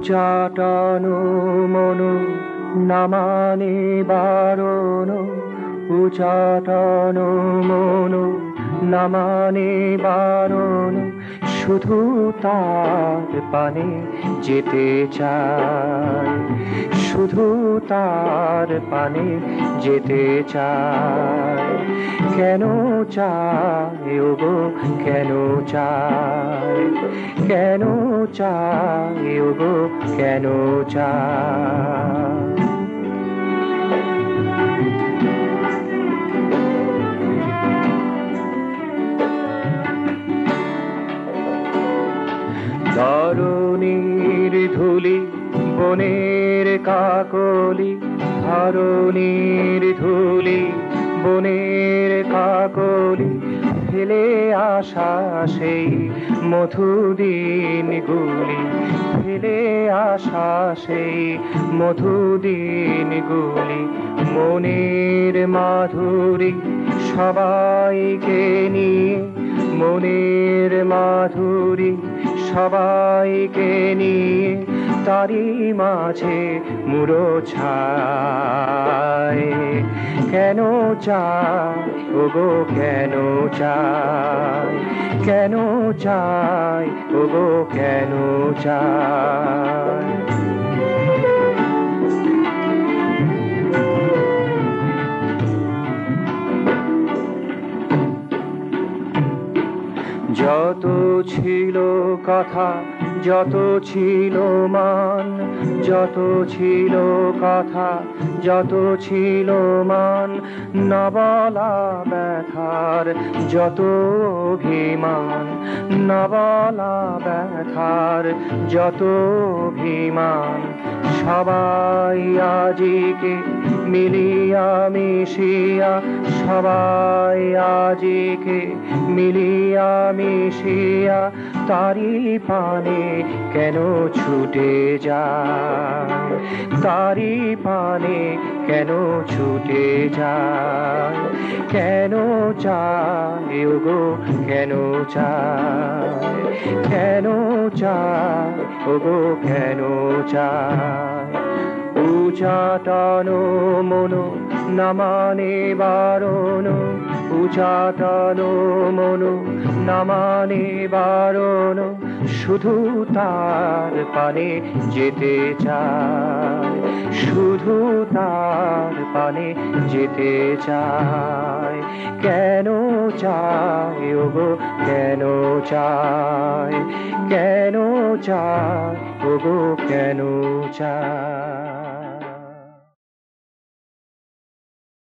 উচাটন মনু না মানে বারণ, উচাটন মনু না মানে বারণ, শুধু তার পানে যেতে চায়, শুধু তার পানে যেতে চায়। কেন চায় ওগো কেন চায়, কেন চায় ওগো কেন চায়। ধরণীর ধুলি বনের কাকলি, ধরণীর ধুলি বনের কাকলি, ফেলে আসা সেই মধুদিন গুলি, ফেলে আসা সেই মধুদিন গুলি। মনের মাধুরী সবাইকে নিয়ে, মনের মাধুরী সবাইকে নিয়ে, তারি মাঝে মুড়ো ছায়। কেন চায় ওগো কেন চায়, কেন চায় ওগো কেন চায়। যত ছিল কথা, যত ছিল মান, যত ছিল কথা, যত ছিল মান, না বলা ব্যথার যত অভিমান, না বলা ব্যথার যত অভিমান। সবাই আজিকে মিলিয়া মিশিয়া, সবাই আজিকে মিলিয়া মিশিয়া, তারি পানে কেন ছুটে যায়, তারি পানে কেন ছুটে যায়। কেন চায় ওগো কেন চায়, কেন চায় ওগো কেন চায়। উচাটন মনু না মানে বারণ, উচাটন মনু না মানে বারণ, শুধু তার পানে যেতে চায়, শুধু তার পানে যেতে চায়। কেন চায় ওগো কেন চায়, কেন চায় ওগো কেন চায়।